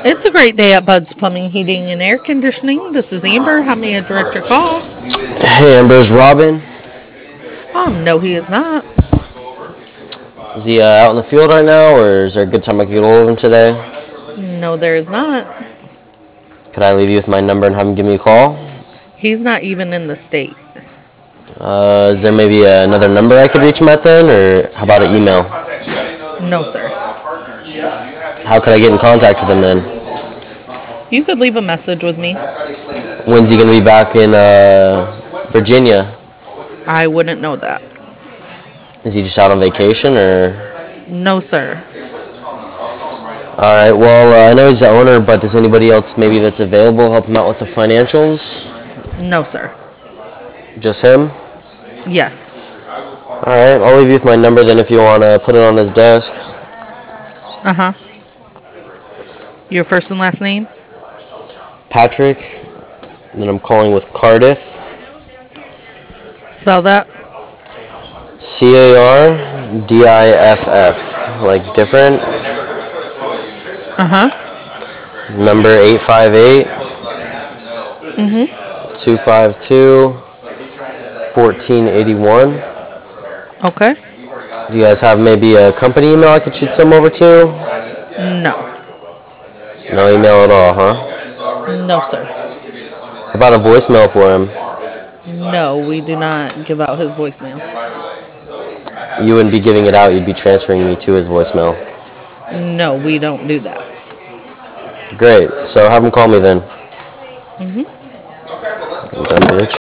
It's a great day at Bud's Plumbing, Heating, and Air Conditioning. This is Amber. How may I direct your call? Hey, Amber's Robin. No, he is not. Is he out in the field right now, or is there a good time I could get a hold of him today? No, there is not. Could I leave you with my number and have him give me a call? He's not even in the state. Is there maybe another number I could reach him at then, or how about an email? No, sir. How could I get in contact with him then? You could leave a message with me. When's he going to be back in Virginia? I wouldn't know that. Is he just out on vacation, or? No, sir. Alright, well, I know he's the owner, but does anybody else maybe that's available help him out with the financials? No, sir. Just him? Yes. Alright, I'll leave you with my number then if you want to put it on his desk. Uh-huh. Your first and last name? Patrick, and then I'm calling with Cardiff. Spell that. Cardiff, like different. Uh-huh. Number 858 Mm-hmm. 252 1481. Okay. Do you guys have maybe a company email I could shoot some over to? No. No email at all, huh? No, sir. How about a voicemail for him? No, we do not give out his voicemail. You wouldn't be giving it out, you'd be transferring me to his voicemail. No, we don't do that. Great, so have him call me then. Mm-hmm. Dumb bitch.